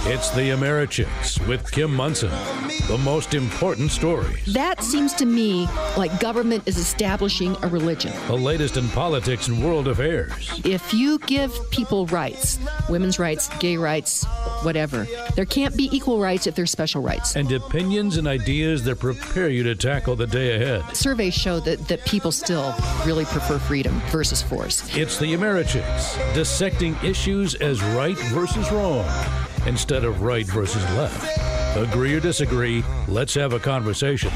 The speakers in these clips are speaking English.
It's the AmeriChicks with Kim Munson. The most important stories. That seems to me like government is establishing a religion. The latest in politics and world affairs. If you give people rights, women's rights, gay rights, whatever, there can't be equal rights if there's special rights. And opinions and ideas that prepare you to tackle the day ahead. Surveys show that people still really prefer freedom versus force. It's the AmeriChicks, dissecting issues as right versus wrong, instead of right versus left. Agree or disagree, let's have a conversation.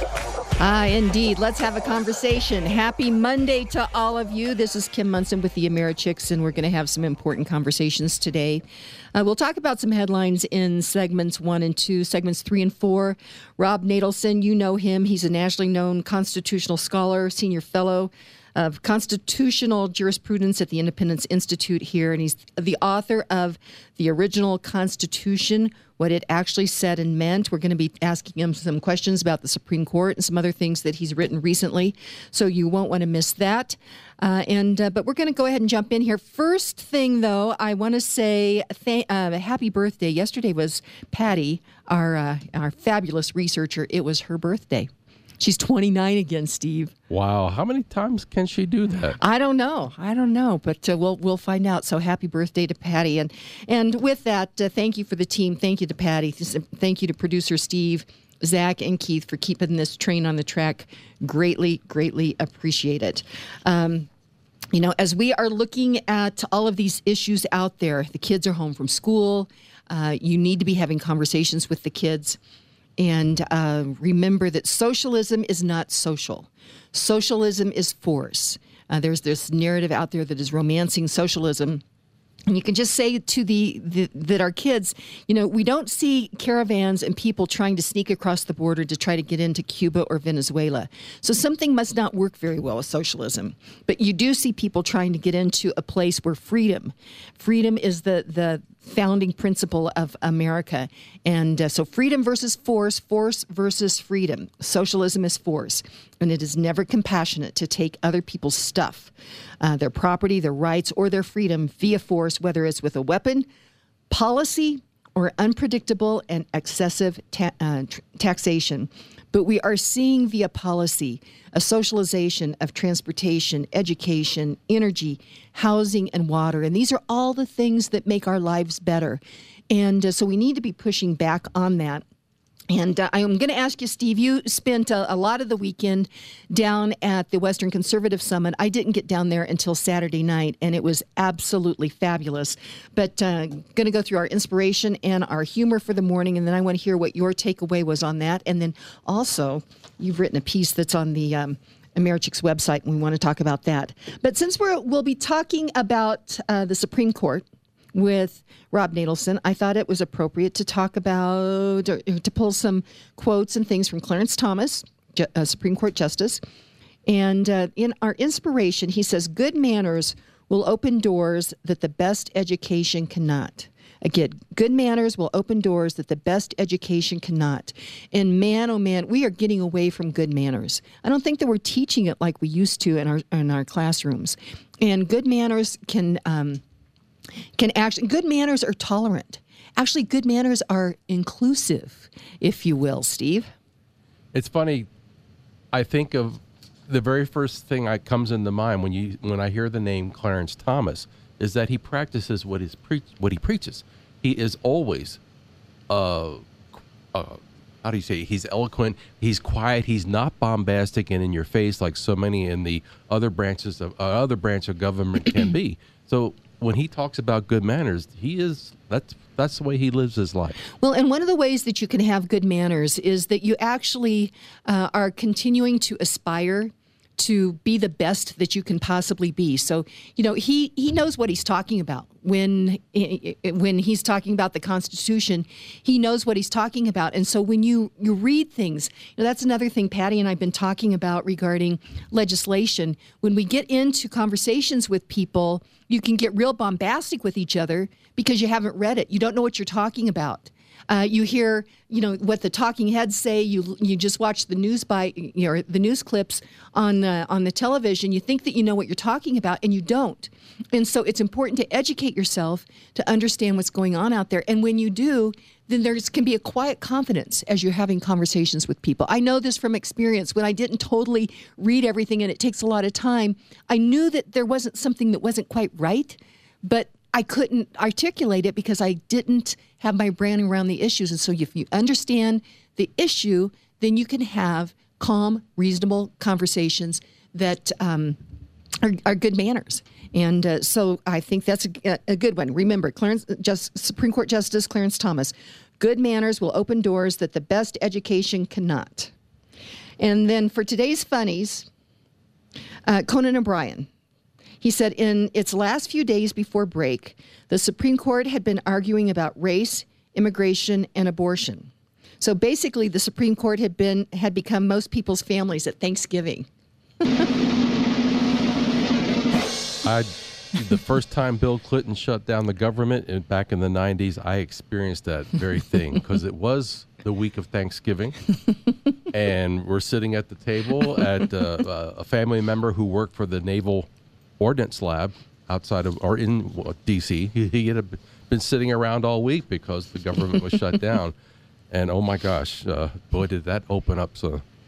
Indeed. Let's have a conversation. Happy Monday to all of you. This is Kim Munson with the AmeriChicks, and we're going to have some important conversations today. We'll talk about some headlines in segments 1 and 2, segments 3 and 4. Rob Natelson, you know him. He's a nationally known constitutional scholar, senior fellow of constitutional jurisprudence at the Independence Institute here, and he's the author of The Original Constitution, What It Actually Said and Meant. We're going to be asking him some questions about the Supreme Court and some other things that he's written recently, so you won't want to miss that. But we're going to go ahead and jump in here. First thing, though, I want to say happy birthday. Yesterday was Patty, our fabulous researcher. It was her birthday. She's 29 again, Steve. Wow. How many times can she do that? I don't know, but we'll find out. So happy birthday to Patty. And with that, thank you for the team. Thank you to Patty. Thank you to producer Steve, Zach, and Keith for keeping this train on the track. Greatly, greatly appreciate it. As we are looking at all of these issues out there, the kids are home from school. You need to be having conversations with the kids. And remember that socialism is not social. Socialism is force. There's this narrative out there that is romancing socialism. And you can just say to that our kids, we don't see caravans and people trying to sneak across the border to try to get into Cuba or Venezuela. So something must not work very well with socialism. But you do see people trying to get into a place where freedom is the founding principle of America. And so freedom versus force versus freedom. Socialism is force. And it is never compassionate to take other people's stuff, their property, their rights, or their freedom via force, whether it's with a weapon, policy, or unpredictable and excessive taxation. But we are seeing via policy a socialization of transportation, education, energy, housing, and water. And these are all the things that make our lives better. And so we need to be pushing back on that. And I'm going to ask you, Steve, you spent a lot of the weekend down at the Western Conservative Summit. I didn't get down there until Saturday night, and it was absolutely fabulous. But going to go through our inspiration and our humor for the morning, and then I want to hear what your takeaway was on that. And then also, you've written a piece that's on the AmeriChicks website, and we want to talk about that. But since we'll be talking about the Supreme Court with Rob Natelson, I thought it was appropriate to talk about, or to pull some quotes and things from Clarence Thomas, Supreme Court Justice. And in our inspiration, he says, good manners will open doors that the best education cannot. Again, good manners will open doors that the best education cannot. And man, oh man, we are getting away from good manners. I don't think that we're teaching it like we used to in our classrooms. And good manners can actually, good manners are tolerant. Actually, good manners are inclusive, if you will, Steve. It's funny. I think of the very first thing that comes into mind when I hear the name Clarence Thomas is that he practices what he preaches. He is always, how do you say? He's eloquent. He's quiet. He's not bombastic and in your face like so many in the other branch of government can be. So when he talks about good manners, that's the way he lives his life. Well, and one of the ways that you can have good manners is that you actually are continuing to aspire to be the best that you can possibly be. So, he knows what he's talking about. When he's talking about the Constitution, he knows what he's talking about. And so when you read things, that's another thing Patty and I have been talking about regarding legislation. When we get into conversations with people, you can get real bombastic with each other because you haven't read it. You don't know what you're talking about. You hear, what the talking heads say. You just watch the news the news clips on the television. You think that you know what you're talking about, and you don't. And so it's important to educate yourself to understand what's going on out there. And when you do, then there can be a quiet confidence as you're having conversations with people. I know this from experience. When I didn't totally read everything, and it takes a lot of time, I knew that there wasn't something that wasn't quite right, but I couldn't articulate it because I didn't have my brain around the issues. And so if you understand the issue, then you can have calm, reasonable conversations that are good manners. And so I think that's a good one. Remember, Supreme Court Justice Clarence Thomas, good manners will open doors that the best education cannot. And then for today's funnies, Conan O'Brien. He said in its last few days before break, the Supreme Court had been arguing about race, immigration, and abortion. So basically, the Supreme Court had become most people's families at Thanksgiving. The first time Bill Clinton shut down the government back in the 90s, I experienced that very thing because it was the week of Thanksgiving, and we're sitting at the table at a family member who worked for the Naval Ordnance Lab in D.C. He had been sitting around all week because the government was shut down, and oh my gosh, boy, did that open up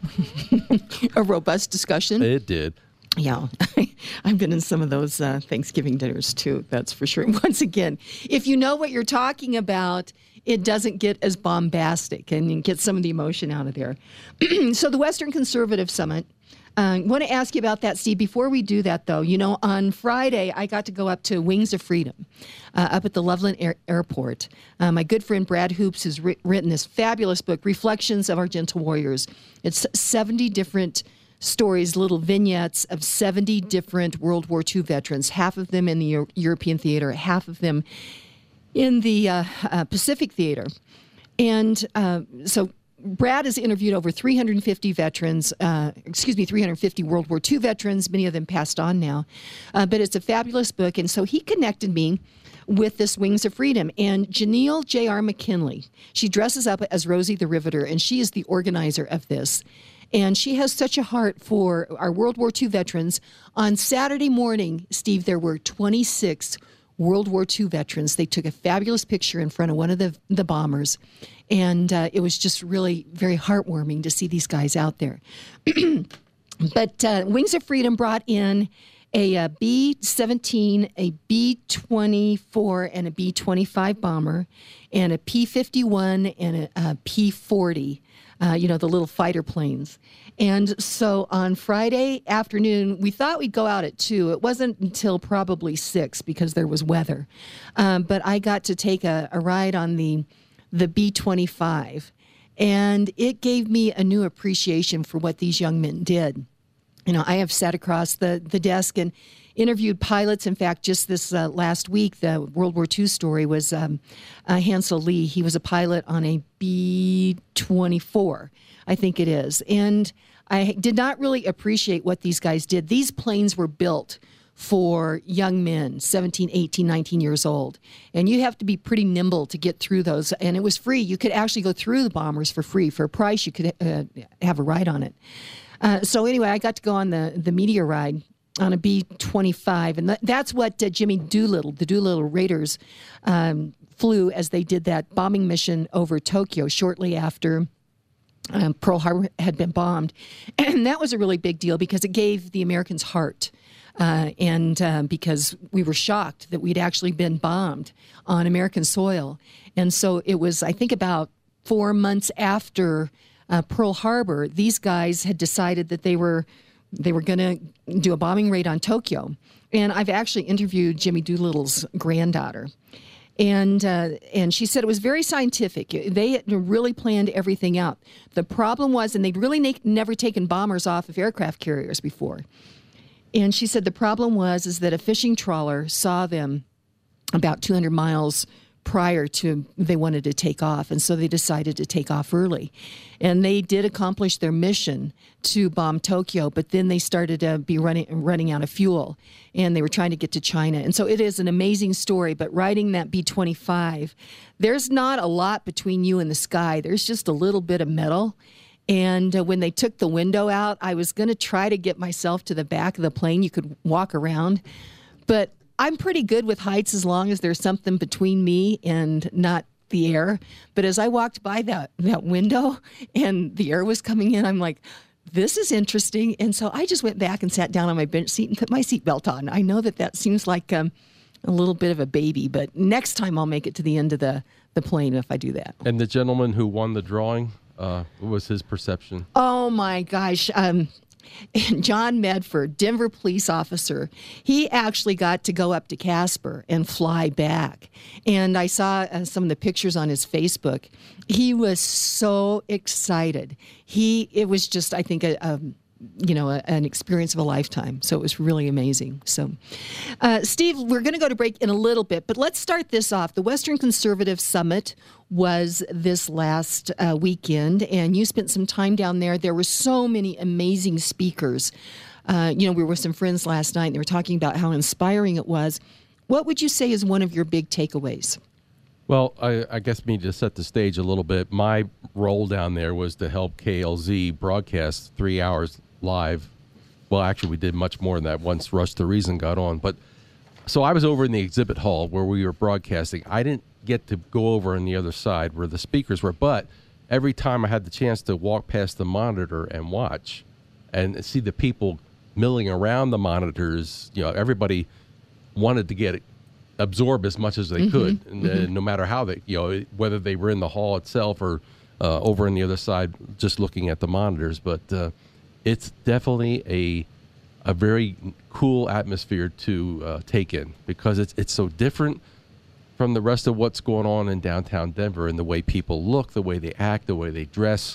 a robust discussion. It did. Yeah, I've been in some of those Thanksgiving dinners too, that's for sure. Once again, if you know what you're talking about, it doesn't get as bombastic and you get some of the emotion out of there. So the Western Conservative Summit, I want to ask you about that, Steve. Before we do that, though, on Friday, I got to go up to Wings of Freedom up at the Loveland Airport. My good friend Brad Hoops has written this fabulous book, Reflections of Our Gentle Warriors. It's 70 different stories, little vignettes of 70 different World War II veterans, half of them in the European theater, half of them in the Pacific theater. And so Brad has interviewed over 350 veterans, 350 World War II veterans. Many of them passed on now. But it's a fabulous book. And so he connected me with this Wings of Freedom. And Janelle J.R. McKinley, she dresses up as Rosie the Riveter, and she is the organizer of this. And she has such a heart for our World War II veterans. On Saturday morning, Steve, there were 26 World War II veterans. They took a fabulous picture in front of one of the bombers. And it was just really very heartwarming to see these guys out there. But Wings of Freedom brought in a B-17, a B-24, and a B-25 bomber, and a P-51 and a P-40. The little fighter planes. And so on Friday afternoon, we thought we'd go out at 2. It wasn't until probably 6 because there was weather. But I got to take a ride on the B-25. And it gave me a new appreciation for what these young men did. I have sat across the desk and interviewed pilots. In fact, just this last week, the World War II story was Hansel Lee. He was a pilot on a B-24, I think it is. And I did not really appreciate what these guys did. These planes were built for young men, 17, 18, 19 years old. And you have to be pretty nimble to get through those. And it was free. You could actually go through the bombers for free. For a price, you could have a ride on it. So anyway, I got to go on the media ride on a B-25, and that's what Jimmy Doolittle, the Doolittle Raiders, flew as they did that bombing mission over Tokyo shortly after Pearl Harbor had been bombed. And that was a really big deal because it gave the Americans heart, and because we were shocked that we'd actually been bombed on American soil. And so it was, I think, about 4 months after Pearl Harbor, these guys had decided that they were going to do a bombing raid on Tokyo. And I've actually interviewed Jimmy Doolittle's granddaughter. And she said it was very scientific. They had really planned everything out. The problem was, and they'd really never taken bombers off of aircraft carriers before. And she said the problem was that a fishing trawler saw them about 200 miles prior to they wanted to take off, and so they decided to take off early. And they did accomplish their mission to bomb Tokyo, but then they started to be running out of fuel, and they were trying to get to China. And so it is an amazing story, but riding that B-25, there's not a lot between you and the sky. There's just a little bit of metal. And when they took the window out, I was going to try to get myself to the back of the plane. You could walk around, but I'm pretty good with heights as long as there's something between me and not the air. But as I walked by that window and the air was coming in, I'm like, this is interesting. And so I just went back and sat down on my bench seat and put my seatbelt on. I know that seems like a little bit of a baby, but next time I'll make it to the end of the plane if I do that. And the gentleman who won the drawing, what was his perception? Oh, my gosh. John Medford, Denver police officer, he actually got to go up to Casper and fly back. And I saw some of the pictures on his Facebook. He was so excited. It was just, I think, an experience of a lifetime. So it was really amazing. So, Steve, we're going to go to break in a little bit, but let's start this off. The Western Conservative Summit was this last weekend, and you spent some time down there. There were so many amazing speakers. We were with some friends last night, and they were talking about how inspiring it was. What would you say is one of your big takeaways? Well, I guess me to set the stage a little bit, my role down there was to help KLZ broadcast 3 hours live. Well, actually, we did much more than that once Rush to Reason got on. But so I was over in the exhibit hall where we were broadcasting. I didn't get to go over on the other side where the speakers were, but every time I had the chance to walk past the monitor and watch and see the people milling around the monitors, everybody wanted to absorb as much as they could, and no matter how they, whether they were in the hall itself or over on the other side, just looking at the monitors. But it's definitely a very cool atmosphere to take in because it's so different from the rest of what's going on in downtown Denver and the way people look, the way they act, the way they dress.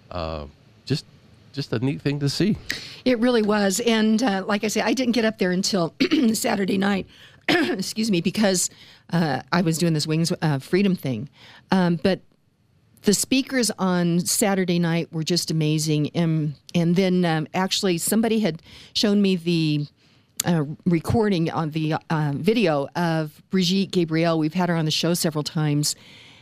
Just a neat thing to see. It really was. And like I say, I didn't get up there until Saturday night. Excuse me, because I was doing this Wings Freedom thing. But the speakers on Saturday night were just amazing. And then actually somebody had shown me the recording on the video of Brigitte Gabriel. We've had her on the show several times.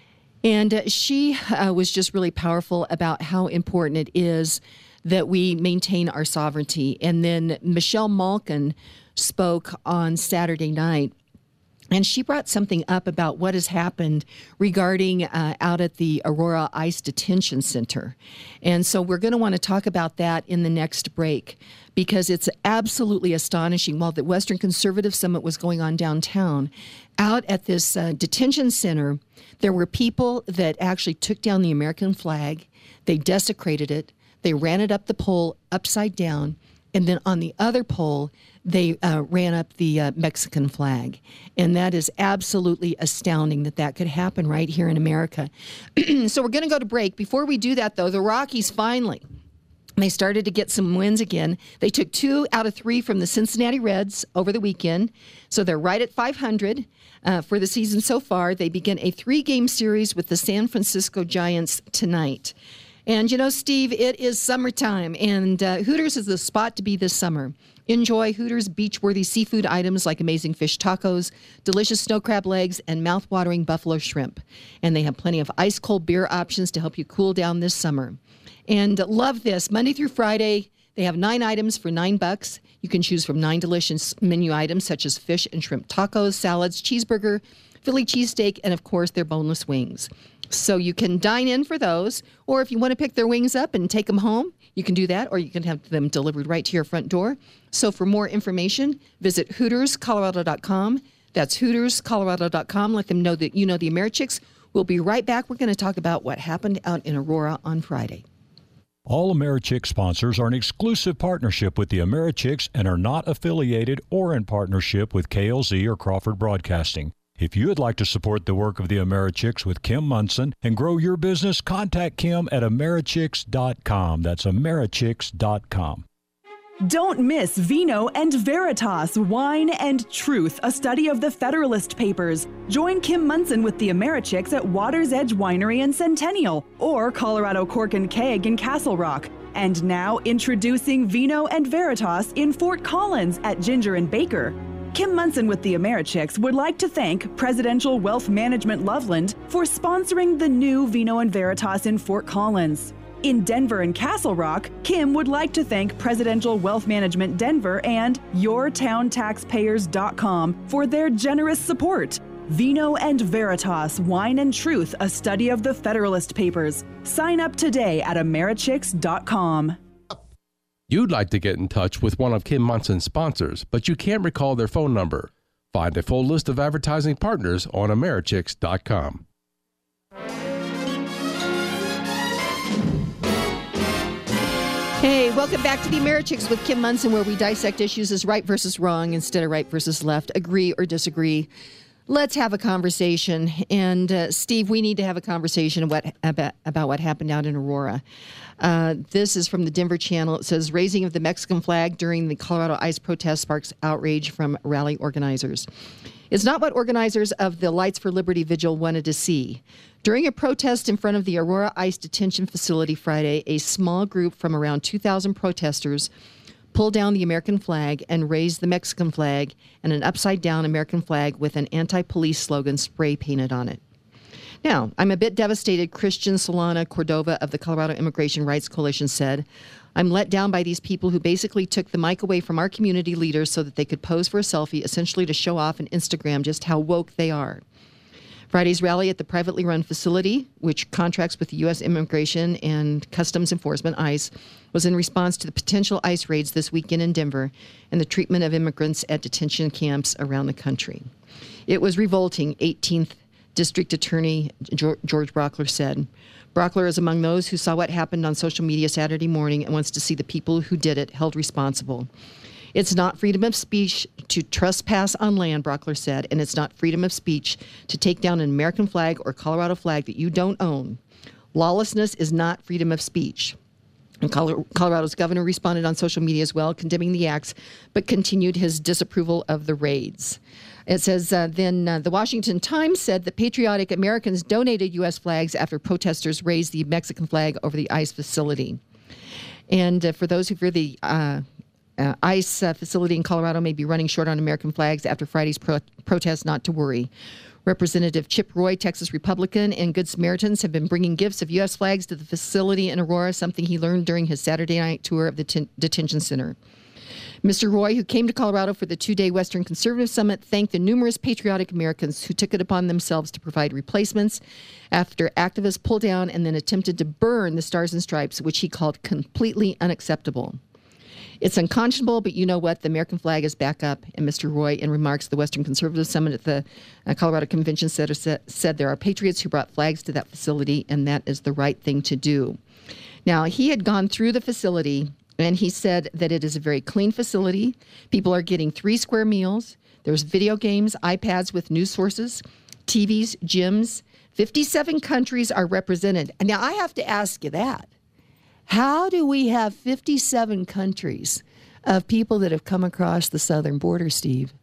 And she was just really powerful about how important it is that we maintain our sovereignty. And then Michelle Malkin spoke on Saturday night, and she brought something up about what has happened regarding out at the Aurora ICE Detention Center. And so we're going to want to talk about that in the next break because it's absolutely astonishing. While the Western Conservative Summit was going on downtown, out at this detention center, there were people that actually took down the American flag. They desecrated it. They ran it up the pole upside down. And then on the other pole, they ran up the Mexican flag. And that is absolutely astounding that could happen right here in America. So we're going to go to break. Before we do that, though, the Rockies finally, they started to get some wins again. They took 2 out of 3 from the Cincinnati Reds over the weekend. So they're right at 500 for the season so far. They begin a 3-game series with the San Francisco Giants tonight. And, Steve, it is summertime, and Hooters is the spot to be this summer. Enjoy Hooters beach-worthy seafood items like amazing fish tacos, delicious snow crab legs, and mouth-watering buffalo shrimp. And they have plenty of ice-cold beer options to help you cool down this summer. And love this. Monday through Friday, they have 9 items for $9. You can choose from 9 delicious menu items such as fish and shrimp tacos, salads, cheeseburger, Philly cheesesteak, and, of course, their boneless wings. So you can dine in for those, or if you want to pick their wings up and take them home, you can do that, or you can have them delivered right to your front door. So for more information, visit HootersColorado.com. That's HootersColorado.com. Let them know that you know the Americhicks. We'll be right back. We're going to talk about what happened out in Aurora on Friday. All Americhick sponsors are an exclusive partnership with the Americhicks and are not affiliated or in partnership with KLZ or Crawford Broadcasting. If you would like to support the work of the Americhicks with Kim Munson and grow your business, contact Kim at Americhicks.com. That's Americhicks.com. Don't miss Vino and Veritas, Wine and Truth, a study of the Federalist Papers. Join Kim Munson with the Americhicks at Water's Edge Winery in Centennial or Colorado Cork and Keg in Castle Rock. And now introducing Vino and Veritas in Fort Collins at Ginger and Baker. Kim Munson with the Americhicks would like to thank Presidential Wealth Management Loveland for sponsoring the new Vino and Veritas in Fort Collins. In Denver and Castle Rock, Kim would like to thank Presidential Wealth Management Denver and YourTownTaxpayers.com for their generous support. Vino and Veritas, Wine and Truth, a study of the Federalist Papers. Sign up today at Americhicks.com. You'd like to get in touch with one of Kim Munson's sponsors, but you can't recall their phone number. Find a full list of advertising partners on Americhicks.com. Hey, welcome back to the Americhicks with Kim Munson, where we dissect issues as right versus wrong instead of right versus left, agree or disagree. Let's have a conversation. And Steve, we need to have a conversation about what happened out in Aurora. This is from the Denver Channel. It says, raising of the Mexican flag during the Colorado ICE protest sparks outrage from rally organizers. It's not what organizers of the Lights for Liberty vigil wanted to see. During a protest in front of the Aurora ICE detention facility Friday, a small group from around 2,000 protesters pulled down the American flag and raised the Mexican flag and an upside-down American flag with an anti-police slogan spray painted on it. Now, I'm a bit devastated, Christian Solana Cordova of the Colorado Immigration Rights Coalition said. I'm let down by these people who basically took the mic away from our community leaders so that they could pose for a selfie, essentially to show off on Instagram just how woke they are. Friday's rally at the privately run facility, which contracts with the U.S. Immigration and Customs Enforcement, ICE, was in response to the potential ICE raids this weekend in Denver and the treatment of immigrants at detention camps around the country. It was revolting, 18th District Attorney George Brockler said. Brockler is among those who saw what happened on social media Saturday morning and wants to see the people who did it held responsible. It's not freedom of speech to trespass on land, Brockler said, and it's not freedom of speech to take down an American flag or Colorado flag that you don't own. Lawlessness is not freedom of speech. And Colorado's governor responded on social media as well, condemning the acts, but continued his disapproval of the raids. It says, the Washington Times said that patriotic Americans donated U.S. flags after protesters raised the Mexican flag over the ICE facility. And for those who fear the ICE facility in Colorado may be running short on American flags after Friday's protest, not to worry. Representative Chip Roy, Texas Republican, and Good Samaritans have been bringing gifts of U.S. flags to the facility in Aurora, something he learned during his Saturday night tour of the detention center. Mr. Roy, who came to Colorado for the two-day Western Conservative Summit, thanked the numerous patriotic Americans who took it upon themselves to provide replacements after activists pulled down and then attempted to burn the Stars and Stripes, which he called completely unacceptable. It's unconscionable, but you know what? The American flag is back up. And Mr. Roy, in remarks at the Western Conservative Summit at the Colorado Convention Center, said there are patriots who brought flags to that facility, and that is the right thing to do. Now, he had gone through the facility, and he said that it is a very clean facility. People are getting 3 square meals. There's video games, iPads with news sources, TVs, gyms. 57 countries are represented. And now I have to ask you that. How do we have 57 countries of people that have come across the southern border, Steve?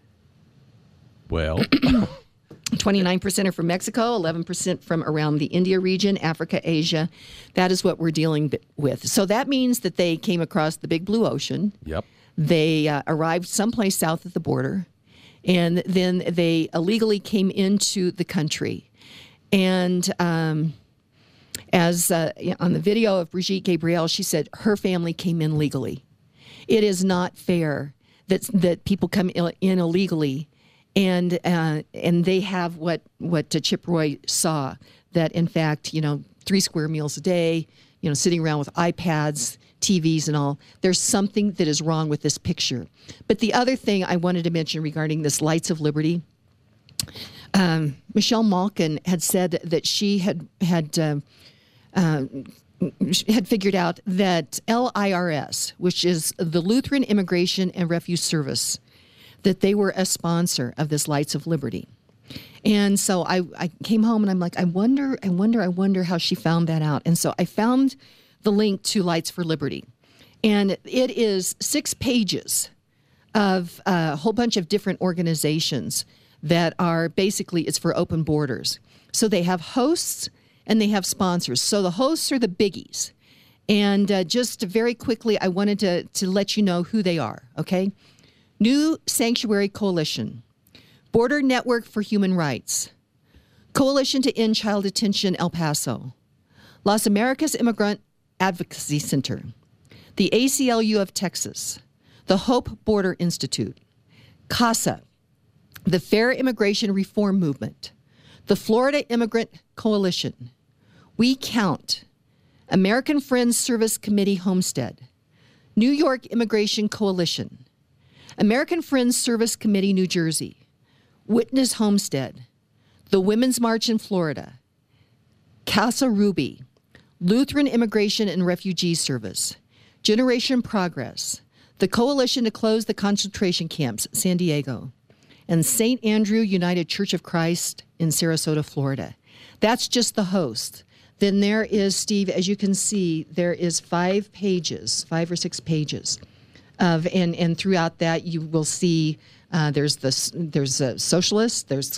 Well, 29% are from Mexico, 11% from around the India region, Africa, Asia. That is what we're dealing with. So that means that they came across the big blue ocean. Yep. They arrived someplace south of the border, and then they illegally came into the country. And as on the video of Brigitte Gabriel, she said her family came in legally. It is not fair that people come in illegally, and they have what Chip Roy saw, that in fact, 3 square meals a day, sitting around with iPads, TVs and all. There's something that is wrong with this picture. But the other thing I wanted to mention regarding this Lights of Liberty, Michelle Malkin had said that she had figured out that LIRS, which is the Lutheran Immigration and Refugee Service, that they were a sponsor of this Lights of Liberty. And so I came home and I'm like, I wonder how she found that out. And so I found the link to Lights for Liberty. And it is 6 pages of a whole bunch of different organizations that are basically, it's for open borders. So they have hosts and they have sponsors. So the hosts are the biggies. And just very quickly, I wanted to let you know who they are, okay? New Sanctuary Coalition, Border Network for Human Rights, Coalition to End Child Detention El Paso, Las Americas Immigrant Advocacy Center, the ACLU of Texas, the Hope Border Institute, CASA, the Fair Immigration Reform Movement, the Florida Immigrant Coalition, We Count, American Friends Service Committee Homestead, New York Immigration Coalition, American Friends Service Committee New Jersey, Witness Homestead, the Women's March in Florida, Casa Ruby, Lutheran Immigration and Refugee Service, Generation Progress, the Coalition to Close the Concentration Camps, San Diego, and St. Andrew United Church of Christ in Sarasota, Florida. That's just the host. Then there is, Steve, as you can see, there is 5 or 6 pages of, and throughout that you will see there's a socialist, there's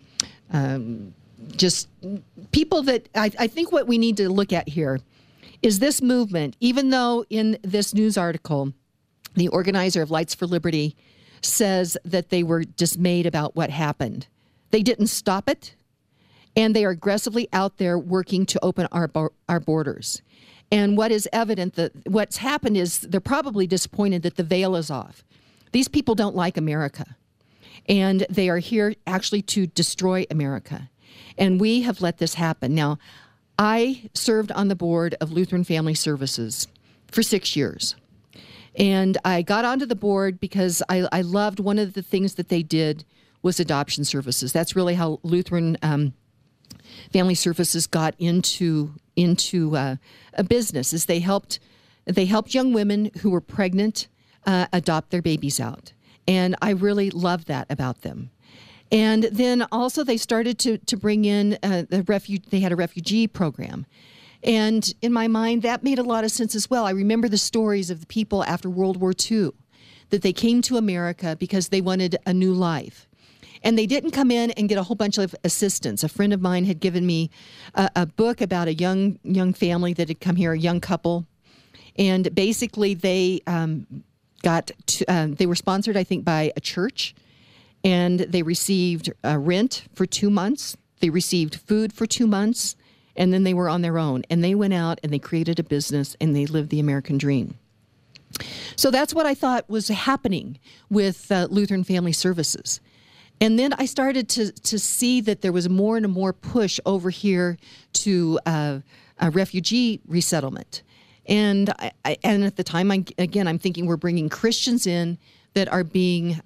just people that I think what we need to look at here is this movement, even though in this news article, the organizer of Lights for Liberty says that they were dismayed about what happened. They didn't stop it. And they are aggressively out there working to open our borders. And what is evident, that what's happened is they're probably disappointed that the veil is off. These people don't like America. And they are here actually to destroy America. And we have let this happen. Now, I served on the board of Lutheran Family Services for 6 years. And I got onto the board because I loved one of the things that they did was adoption services. That's really how Lutheran Family Services got into a business. Is they helped young women who were pregnant adopt their babies out, and I really loved that about them. And then also they started to bring in They had a refugee program, and in my mind that made a lot of sense as well. I remember the stories of the people after World War II that they came to America because they wanted a new life. And they didn't come in and get a whole bunch of assistance. A friend of mine had given me a book about a young family that had come here, a young couple. And basically they they were sponsored, I think, by a church. And they received rent for 2 months. They received food for 2 months. And then they were on their own. And they went out and they created a business and they lived the American dream. So that's what I thought was happening with Lutheran Family Services. And then I started to see that there was more and more push over here to a refugee resettlement. And at the time, I'm thinking we're bringing Christians in that are being,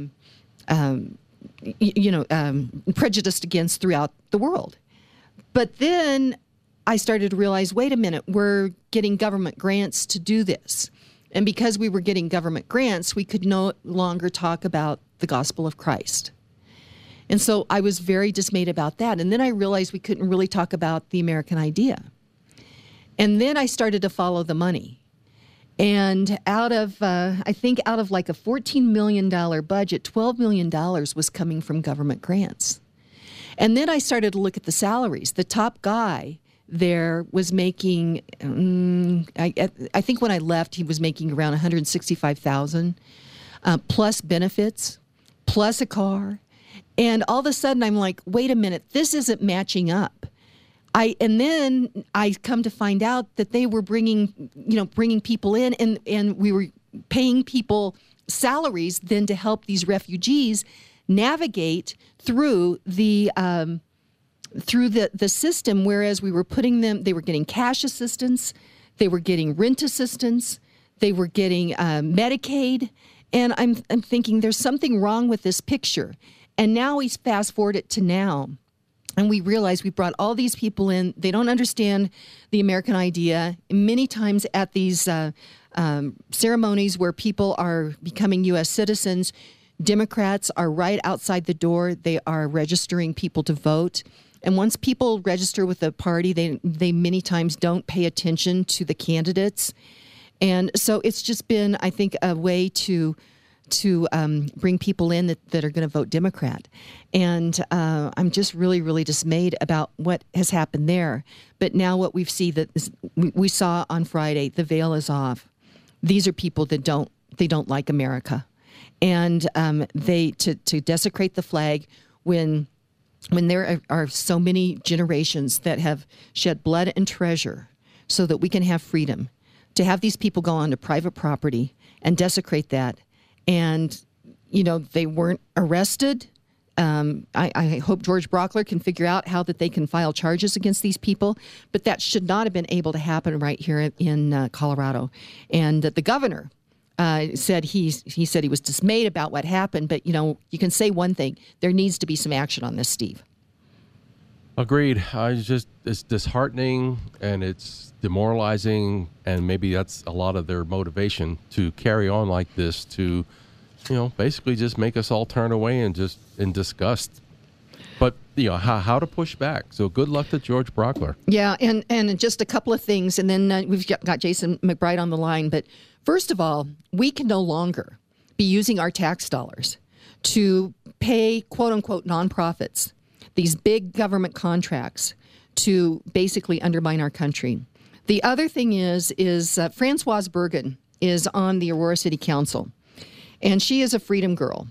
prejudiced against throughout the world. But then I started to realize, wait a minute, we're getting government grants to do this. And because we were getting government grants, we could no longer talk about the gospel of Christ. And so I was very dismayed about that. And then I realized we couldn't really talk about the American idea. And then I started to follow the money. And out of like a $14 million budget, $12 million was coming from government grants. And then I started to look at the salaries. The top guy there was making, I think when I left, he was making around $165,000 plus benefits, plus a car. And all of a sudden, I'm like, wait a minute, this isn't matching up. And then I come to find out that they were bringing people in, and we were paying people salaries then to help these refugees navigate through the system. Whereas we were they were getting cash assistance, they were getting rent assistance, they were getting Medicaid, and I'm thinking there's something wrong with this picture. And now we fast forward it to now, and we realize we brought all these people in. They don't understand the American idea. Many times at these ceremonies where people are becoming U.S. citizens, Democrats are right outside the door. They are registering people to vote. And once people register with a party, they many times don't pay attention to the candidates. And so it's just been, I think, a way to bring people in that are going to vote Democrat. And I'm just really, really dismayed about what has happened there. But now what we saw on Friday, the veil is off. These are people that don't like America. And to desecrate the flag when there are so many generations that have shed blood and treasure so that we can have freedom, to have these people go onto private property and desecrate that. And, they weren't arrested. I hope George Brockler can figure out how that they can file charges against these people. But that should not have been able to happen right here in Colorado. And the governor said he said he was dismayed about what happened. But, you can say one thing. There needs to be some action on this, Steve. Agreed. It's disheartening and it's demoralizing, and maybe that's a lot of their motivation to carry on like this, to, basically just make us all turn away and just in disgust. But, how to push back. So good luck to George Brockler. Yeah, and just a couple of things, and then we've got Jason McBride on the line. But first of all, we can no longer be using our tax dollars to pay, quote-unquote, nonprofits, these big government contracts, to basically undermine our country. The other thing is Françoise Bergen is on the Aurora City Council, and she is a freedom girl.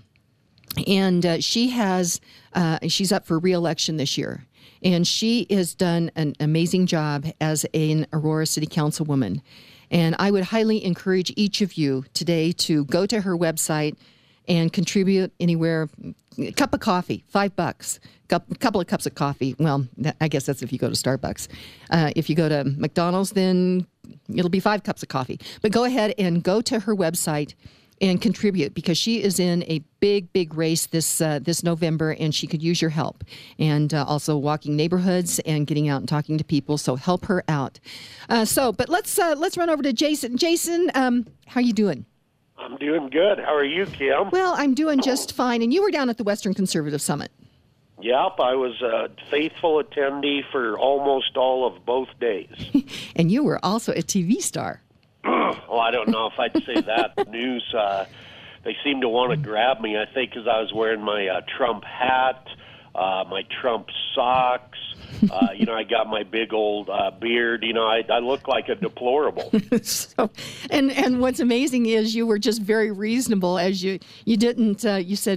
And she's up for re-election this year. And she has done an amazing job as an Aurora City Councilwoman. And I would highly encourage each of you today to go to her website and contribute anywhere, a cup of coffee, $5, a couple of cups of coffee. Well, I guess that's if you go to Starbucks. If you go to McDonald's, then it'll be 5 cups of coffee. But go ahead and go to her website and contribute, because she is in a big race this November, and she could use your help. And also walking neighborhoods and getting out and talking to people. So help her out. But let's run over to Jason. Jason, how you doing? I'm doing good. How are you, Kim? Well, I'm doing just fine. And you were down at the Western Conservative Summit. Yep, I was a faithful attendee for almost all of both days. And you were also a TV star. Well, I don't know if I'd say that. News, they seem to want to grab me, I think, because I was wearing my Trump hat, my Trump socks. I got my big old beard. I look like a deplorable. So, and what's amazing is you were just very reasonable, as you didn't, you said,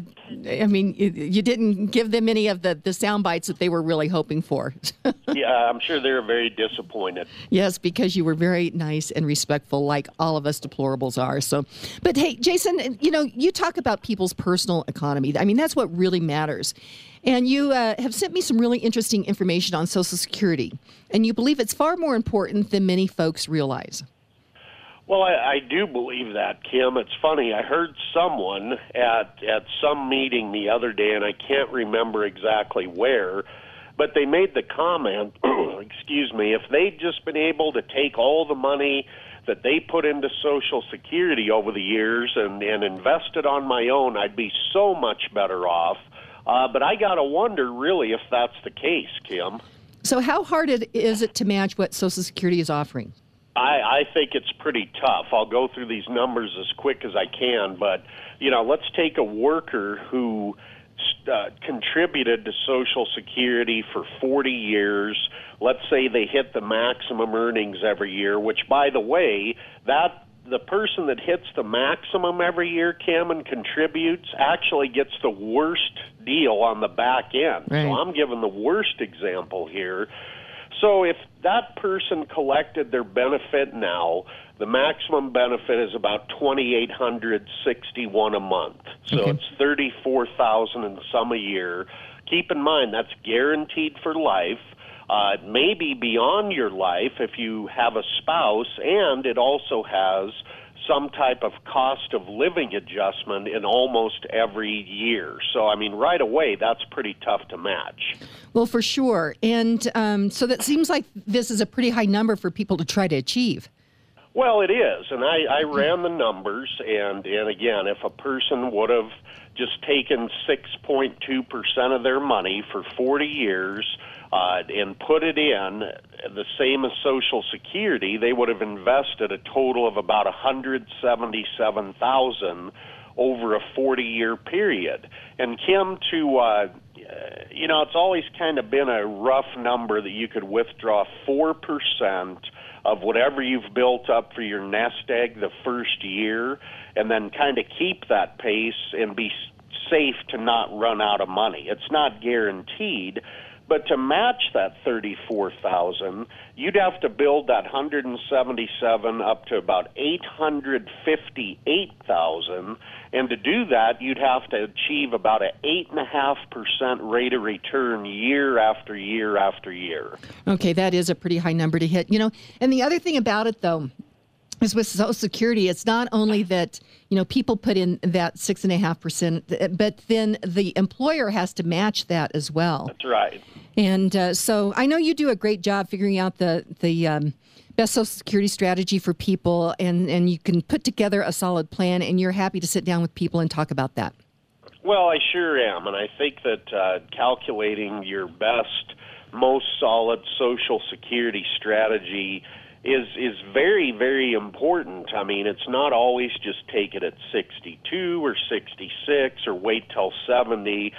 you didn't give them any of the sound bites that they were really hoping for. Yeah, I'm sure they were very disappointed. Yes, because you were very nice and respectful, like all of us deplorables are. So, but hey, Jason, you talk about people's personal economy. I mean, that's what really matters. And you have sent me some really interesting information on Social Security, and you believe it's far more important than many folks realize. Well, I do believe that, Kim. It's funny. I heard someone at some meeting the other day, and I can't remember exactly where, but they made the comment, excuse me, if they'd just been able to take all the money that they put into Social Security over the years and invest it on my own, I'd be so much better off. But I got to wonder, really, if that's the case, Kim. So how hard is it to match what Social Security is offering? I think it's pretty tough. I'll go through these numbers as quick as I can. But, let's take a worker who contributed to Social Security for 40 years. Let's say they hit the maximum earnings every year, which, by the way, the person that hits the maximum every year, Kim, and contributes actually gets the worst deal on the back end. Right. So I'm giving the worst example here. So if that person collected their benefit now, the maximum benefit is about $2,861 a month. So Okay. It's $34,000 and some a year. Keep in mind that's guaranteed for life. It may be beyond your life if you have a spouse, and it also has some type of cost of living adjustment in almost every year. So, right away, that's pretty tough to match. Well, for sure. And so that seems like this is a pretty high number for people to try to achieve. Well, it is, and I ran the numbers, and again, if a person would have just taken 6.2% of their money for 40 years and put it in the same as Social Security, they would have invested a total of about $177,000 over a 40-year period. And Kim, it's always kind of been a rough number that you could withdraw 4% of whatever you've built up for your nest egg the first year, and then kind of keep that pace and be safe to not run out of money. It's not guaranteed, but to match that $34,000, you'd have to build that $177,000 up to about $858,000, and to do that, you'd have to achieve about an 8.5% rate of return year after year after year. Okay, that is a pretty high number to hit. And the other thing about it, though, is with Social Security, it's not only that, people put in that 6.5%, but then the employer has to match that as well. That's right. And so I know you do a great job figuring out the best Social Security strategy for people, and you can put together a solid plan, and you're happy to sit down with people and talk about that. Well, I sure am, and I think that calculating your best, most solid Social Security strategy is very, very important. I mean, it's not always just take it at 62 or 66 or wait till 70.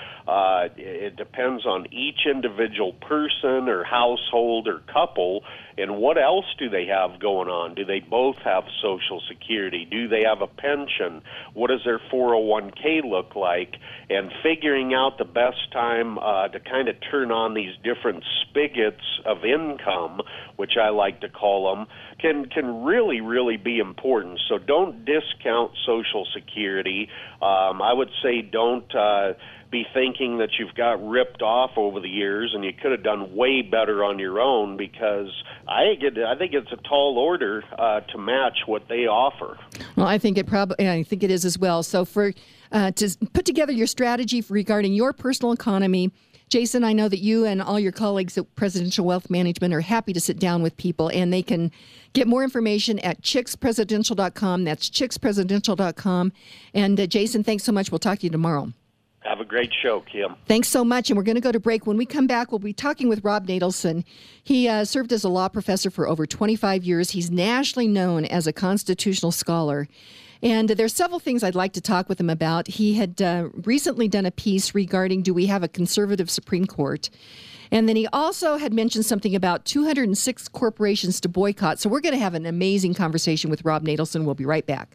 It depends on each individual person or household or couple, and what else do they have going on? Do they both have Social Security? Do they have a pension? What does their 401k look like? And figuring out the best time to kind of turn on these different spigots of income, which I like to call them, can really, really be important. So don't discount Social Security. I would say don't be thinking that you've got ripped off over the years and you could have done way better on your own, because I think it's a tall order to match what they offer. Well, I think it is as well. So to put together your strategy regarding your personal economy, Jason, I know that you and all your colleagues at Presidential Wealth Management are happy to sit down with people, and they can get more information at chickspresidential.com. That's chickspresidential.com. And Jason, thanks so much. We'll talk to you tomorrow. Have a great show, Kim. Thanks so much. And we're going to go to break. When we come back, we'll be talking with Rob Natelson. He served as a law professor for over 25 years. He's nationally known as a constitutional scholar. And there's several things I'd like to talk with him about. He had recently done a piece regarding, do we have a conservative Supreme Court? And then he also had mentioned something about 206 corporations to boycott. So we're going to have an amazing conversation with Rob Natelson. We'll be right back.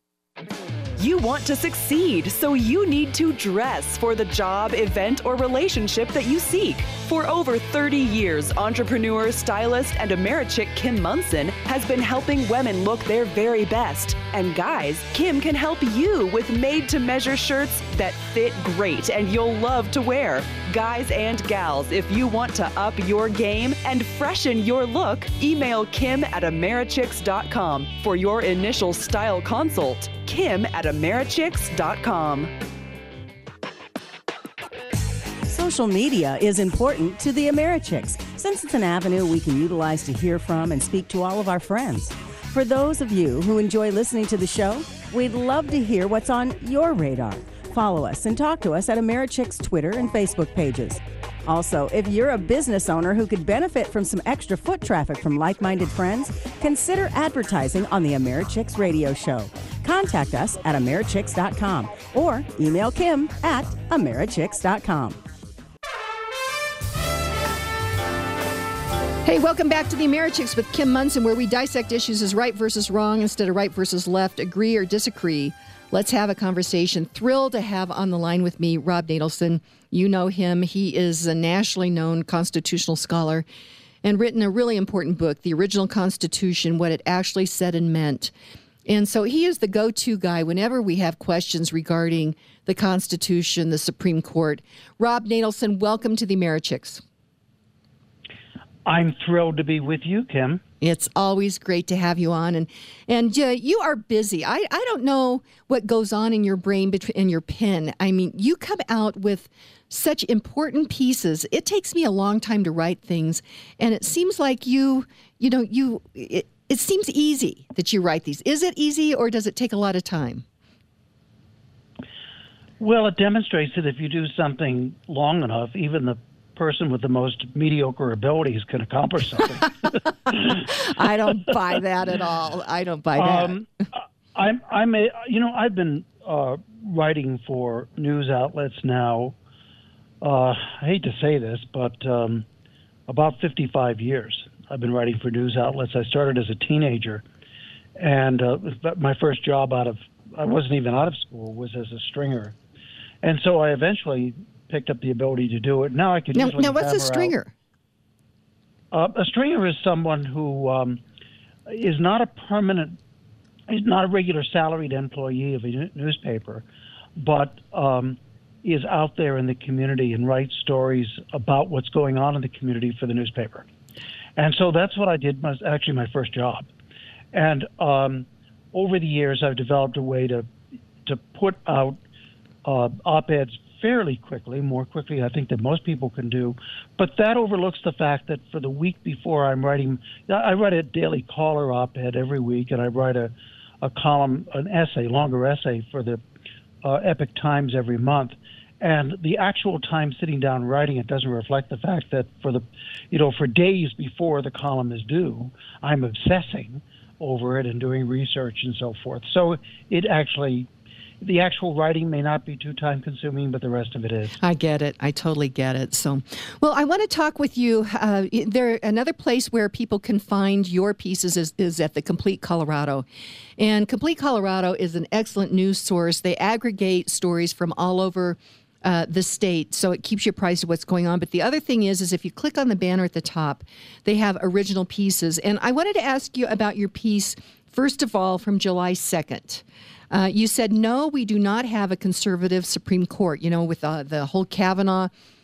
You want to succeed, so you need to dress for the job, event, or relationship that you seek. For over 30 years, entrepreneur, stylist, and Americhick Kim Munson has been helping women look their very best. And guys, Kim can help you with made-to-measure shirts that fit great and you'll love to wear. Guys and gals, if you want to up your game and freshen your look, email Kim@Americhicks.com for your initial style consult. Kim@Americhicks.com. Social media is important to the Americhicks, since it's an avenue we can utilize to hear from and speak to all of our friends. For those of you who enjoy listening to the show, we'd love to hear what's on your radar. Follow us and talk to us at Americhick's Twitter and Facebook pages. Also, if you're a business owner who could benefit from some extra foot traffic from like-minded friends, consider advertising on the Americhicks radio show. Contact us at Americhicks.com or email Kim@Americhicks.com. Hey, welcome back to the Americhicks with Kim Munson, where we dissect issues as right versus wrong instead of right versus left, agree or disagree. Let's have a conversation. Thrilled to have on the line with me Rob Natelson. You know him. He is a nationally known constitutional scholar and written a really important book, The Original Constitution, What It Actually Said and Meant. And so he is the go-to guy whenever we have questions regarding the Constitution, the Supreme Court. Rob Natelson, welcome to the Americhicks. I'm thrilled to be with you, Kim. It's always great to have you on. And you are busy. I don't know what goes on in your brain in your pen. I mean, you come out with such important pieces. It takes me a long time to write things. And it seems like it seems easy that you write these. Is it easy, or does it take a lot of time? Well, it demonstrates that if you do something long enough, even the person with the most mediocre abilities can accomplish something. I don't buy that at all. I don't buy that. I've been writing for news outlets now. I hate to say this, but about 55 years. I've been writing for news outlets. I started as a teenager, and my first job I wasn't even out of school, was as a stringer. And so I eventually picked up the ability to do it. Now I can usually Now, what's a stringer? A stringer is someone who is not a regular salaried employee of a newspaper, but is out there in the community and writes stories about what's going on in the community for the newspaper. And so that's what I did. Was actually my first job. And over the years, I've developed a way to put out op-eds fairly quickly, more quickly, I think, than most people can do. But that overlooks the fact that for the week before I'm writing, I write a Daily Caller op-ed every week, and I write a column, an essay, longer essay for the Epoch Times every month. And the actual time sitting down writing it doesn't reflect the fact that for days before the column is due, I'm obsessing over it and doing research and so forth. So the actual writing may not be too time consuming, but the rest of it is. I get it. I totally get it. So, well, I want to talk with you. Another place where people can find your pieces is at the Complete Colorado. And Complete Colorado is an excellent news source. They aggregate stories from all over the state, so it keeps you apprised of what's going on. But the other thing is if you click on the banner at the top, they have original pieces. And I wanted to ask you about your piece, first of all, from July 2nd. You said, no, we do not have a conservative Supreme Court, with the whole Kavanaugh,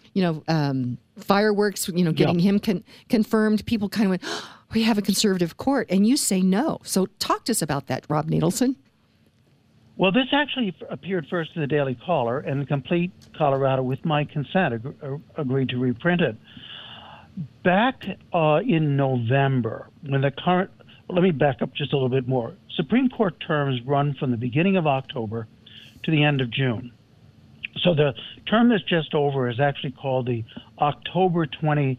fireworks, getting him confirmed. People kind of went, oh, we have a conservative court. And you say no. So talk to us about that, Rob Natelson. Well, this actually appeared first in the Daily Caller, and Complete Colorado, with my consent, agreed to reprint it. Back in November, when let me back up just a little bit more. Supreme Court terms run from the beginning of October to the end of June. So the term that's just over is actually called the October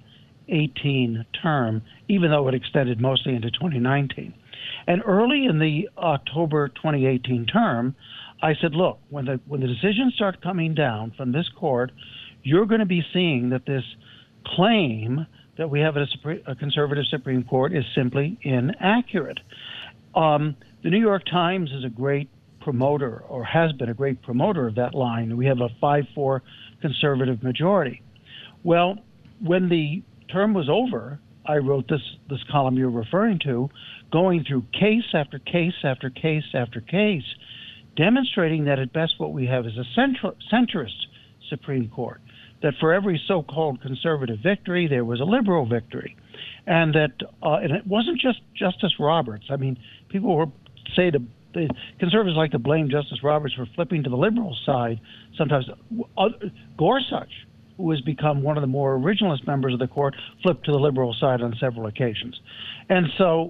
2018 term, even though it extended mostly into 2019. And early in the October 2018 term, I said, look, when the decisions start coming down from this court, you're going to be seeing that this claim that we have a conservative Supreme Court is simply inaccurate. The New York Times is a great promoter, or has been a great promoter of that line. We have a 5-4 conservative majority. Well, when the term was over, I wrote this column you're referring to, going through case after case after case after case, demonstrating that at best what we have is a centrist Supreme Court, that for every so-called conservative victory, there was a liberal victory. And that and it wasn't just Justice Roberts. I mean, people say the conservatives like to blame Justice Roberts for flipping to the liberal side. Sometimes Gorsuch, who has become one of the more originalist members of the court, flipped to the liberal side on several occasions. And so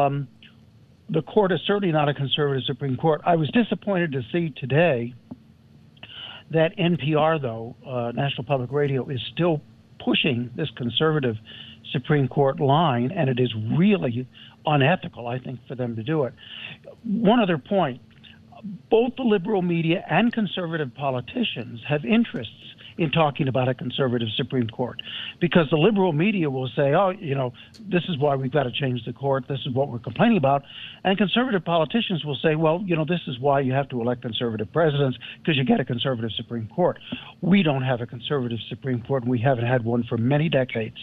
the court is certainly not a conservative Supreme Court. I was disappointed to see today that NPR, though, National Public Radio, is still pushing this conservative Supreme Court line, and it is really unethical, I think, for them to do it. One other point. Both the liberal media and conservative politicians have interests in talking about a conservative Supreme Court, because the liberal media will say, oh, this is why we've got to change the court, this is what we're complaining about, and conservative politicians will say, well, this is why you have to elect conservative presidents, because you get a conservative Supreme Court. We don't have a conservative Supreme Court, and we haven't had one for many decades.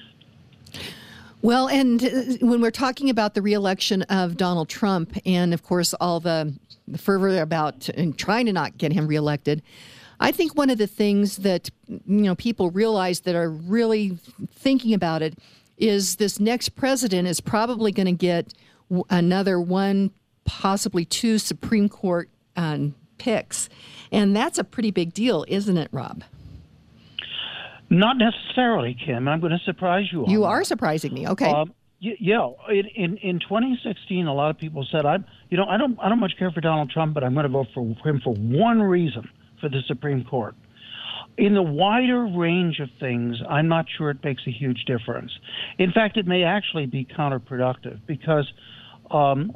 Well, and when we're talking about the reelection of Donald Trump, and of course all the fervor about and trying to not get him reelected, I think one of the things that people realize that are really thinking about it is this next president is probably going to get another one, possibly two Supreme Court picks, and that's a pretty big deal, isn't it, Rob? Not necessarily, Kim. I'm going to surprise you. You are surprising me. Okay. Yeah, in 2016, a lot of people said, I don't much care for Donald Trump, but I'm going to vote for him for one reason for the Supreme Court. In the wider range of things, I'm not sure it makes a huge difference. In fact, it may actually be counterproductive because, well,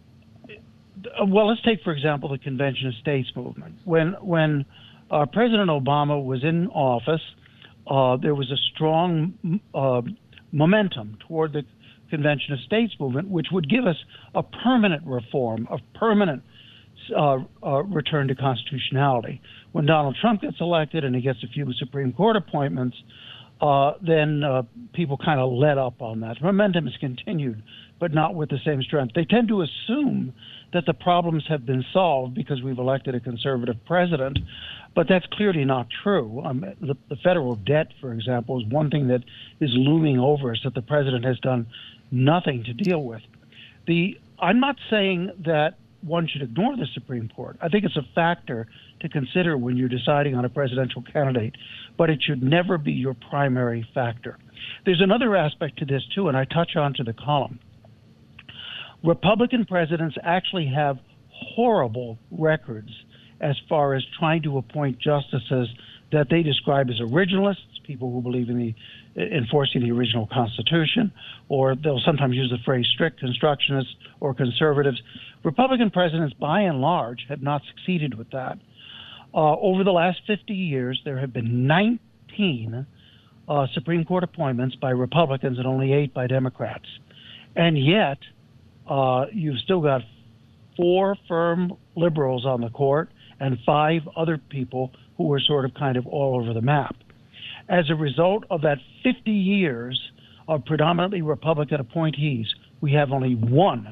let's take, for example, the Convention of States movement. When President Obama was in office, there was a strong momentum toward the Convention of States movement, which would give us a permanent reform, a permanent return to constitutionality. When Donald Trump gets elected and he gets a few Supreme Court appointments, then people kind of let up on that. Momentum has continued, but not with the same strength. They tend to assume that the problems have been solved because we've elected a conservative president, but that's clearly not true. The federal debt, for example, is one thing that is looming over us that the president has done nothing to deal with. I'm not saying that one should ignore the Supreme Court. I think it's a factor to consider when you're deciding on a presidential candidate, but it should never be your primary factor. There's another aspect to this, too, and I touch on to the column. Republican presidents actually have horrible records as far as trying to appoint justices that they describe as originalists, people who believe in enforcing the original Constitution, or they'll sometimes use the phrase strict constructionists or conservatives. Republican presidents, by and large, have not succeeded with that. Over the last 50 years, there have been 19 Supreme Court appointments by Republicans and only 8 by Democrats. And yet, you've still got 4 firm liberals on the court and 5 other people who are sort of kind of all over the map. As a result of that 50 years of predominantly Republican appointees, we have only one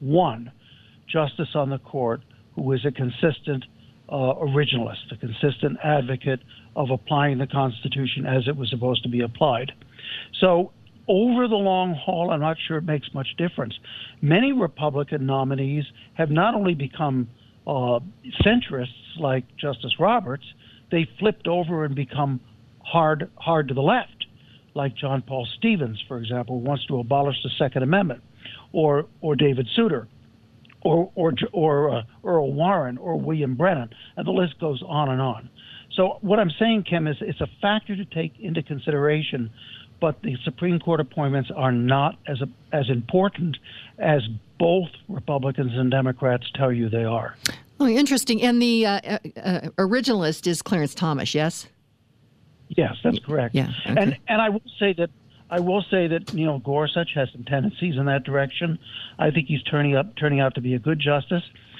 justice on the court who is a consistent originalist, a consistent advocate of applying the Constitution as it was supposed to be applied. So over the long haul, I'm not sure it makes much difference. Many Republican nominees have not only become centrists like Justice Roberts, they flipped over and become hard to the left, like John Paul Stevens, for example, who wants to abolish the Second Amendment, or David Souter, or Earl Warren, or William Brennan, and the list goes on and on. So what I'm saying, Kim, is it's a factor to take into consideration, but the Supreme Court appointments are not as important as both Republicans and Democrats tell you they are. Oh, interesting. And the originalist is Clarence Thomas, yes? Yes, that's correct. Yeah. Okay. And I will say that Neil Gorsuch has some tendencies in that direction. I think he's turning out to be a good justice.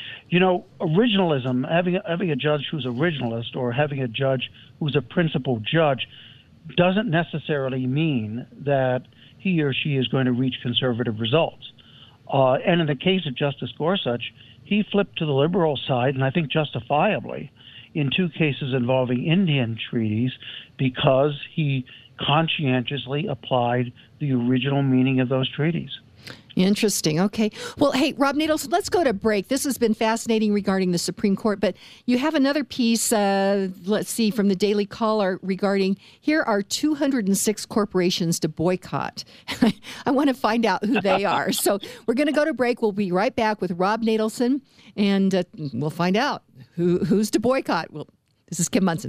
Originalism, having a judge who's originalist or having a judge who's a principal judge doesn't necessarily mean that he or she is going to reach conservative results. And in the case of Justice Gorsuch, he flipped to the liberal side, and I think justifiably, in 2 cases involving Indian treaties because he conscientiously applied the original meaning of those treaties. Interesting. Okay. Well, hey, Rob Nadelson, let's go to break. This has been fascinating regarding the Supreme Court, but you have another piece, let's see, from the Daily Caller regarding here are 206 corporations to boycott. I want to find out who they are. So we're going to go to break. We'll be right back with Rob Nadelson, and we'll find out who's to boycott. Well, this is Kim Monson.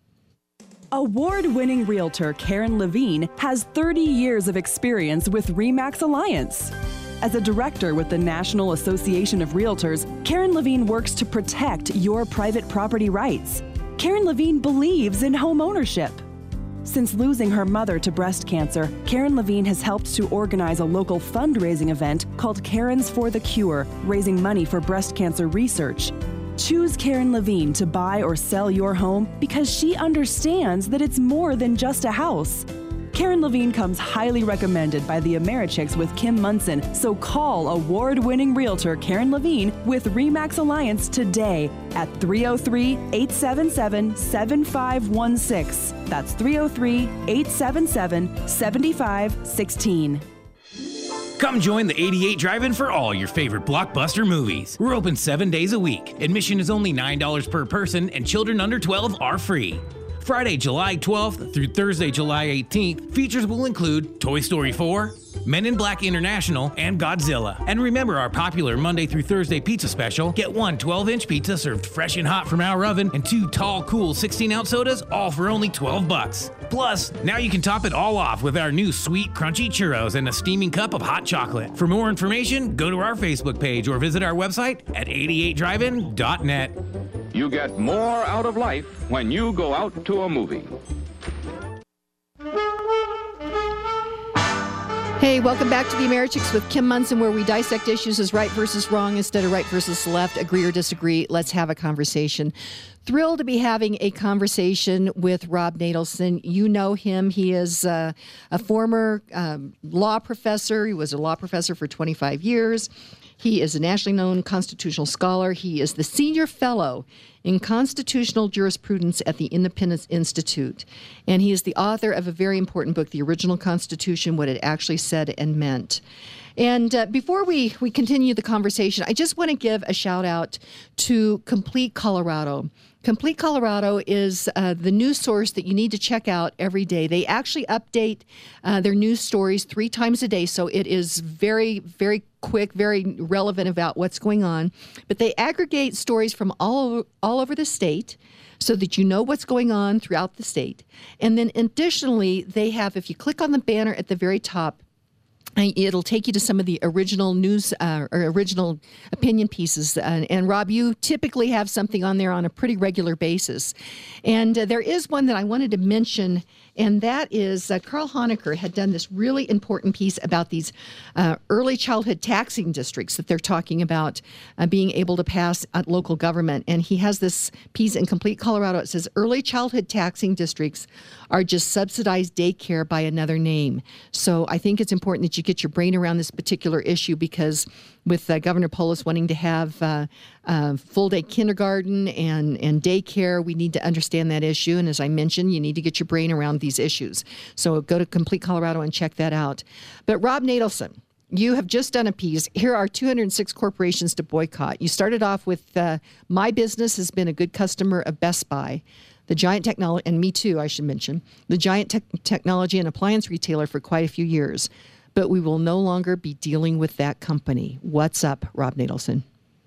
Award-winning realtor Karen Levine has 30 years of experience with RE/MAX Alliance. As a director with the National Association of Realtors, Karen Levine works to protect your private property rights. Karen Levine believes in home ownership. Since losing her mother to breast cancer, Karen Levine has helped to organize a local fundraising event called Karens for the Cure, raising money for breast cancer research. Choose Karen Levine to buy or sell your home because she understands that it's more than just a house. Karen Levine comes highly recommended by the Americhicks with Kim Monson, so call award-winning realtor Karen Levine with RE/MAX Alliance today at 303-877-7516. That's 303-877-7516. Come join the 88 Drive-In for all your favorite blockbuster movies. We're open 7 days a week. Admission is only $9 per person, and children under 12 are free. Friday, July 12th through Thursday, July 18th, features will include Toy Story 4, Men in Black International, and Godzilla. And remember our popular Monday through Thursday pizza special. Get one 12-inch pizza served fresh and hot from our oven and 2 tall, cool 16-ounce sodas, all for only $12. Plus, now you can top it all off with our new sweet, crunchy churros and a steaming cup of hot chocolate. For more information, go to our Facebook page or visit our website at 88drivein.net. You get more out of life when you go out to a movie. Hey, welcome back to the Americhicks with Kim Monson, where we dissect issues as right versus wrong instead of right versus left, agree or disagree. Let's have a conversation. Thrilled to be having a conversation with Rob Natelson. You know him. He is a former law professor. He was a law professor for 25 years. He is a nationally known constitutional scholar. He is the senior fellow in constitutional jurisprudence at the Independence Institute. And he is the author of a very important book, The Original Constitution, What It Actually Said and Meant. And before we continue the conversation, I just want to give a shout out to Complete Colorado. Complete Colorado is the news source that you need to check out every day. They actually update their news stories 3 times a day, so it is very, very quick, very relevant about what's going on. But they aggregate stories from all over the state so that you know what's going on throughout the state. And then additionally, they have, if you click on the banner at the very top, it'll take you to some of the original news or original opinion pieces. And Rob, you typically have something on there on a pretty regular basis. And there is one that I wanted to mention, and that is Carl Honecker had done this really important piece about these early childhood taxing districts that they're talking about being able to pass at local government. And he has this piece in Complete Colorado. It says, early childhood taxing districts are just subsidized daycare by another name. So I think it's important that you get your brain around this particular issue, because with Governor Polis wanting to have full-day kindergarten and daycare, we need to understand that issue. And as I mentioned, you need to get your brain around these issues. So go to Complete Colorado and check that out. But Rob Natelson, you have just done a piece. Here are 206 corporations to boycott. You started off with my business has been a good customer of Best Buy. The giant technology, and me too, I should mention, the giant technology and appliance retailer for quite a few years. But we will no longer be dealing with that company. What's up, Rob Natelson?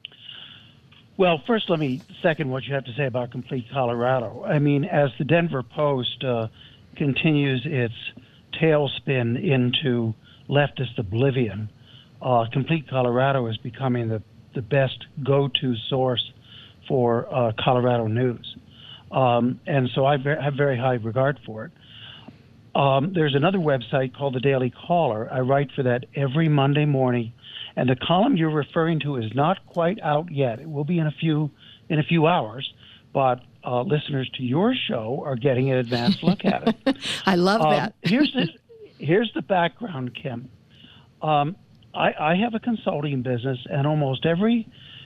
Well, first, let me second what you have to say about Complete Colorado. I mean, as the Denver Post continues its tailspin into leftist oblivion, Complete Colorado is becoming the best go-to source for Colorado news. And so I have very high regard for it. There's another website called The Daily Caller. I write for that every Monday morning, and the column you're referring to is not quite out yet. It will be in a few hours, but listeners to your show are getting an advanced look at it. I love that. Here's the background, Kim. I have a consulting business, and almost every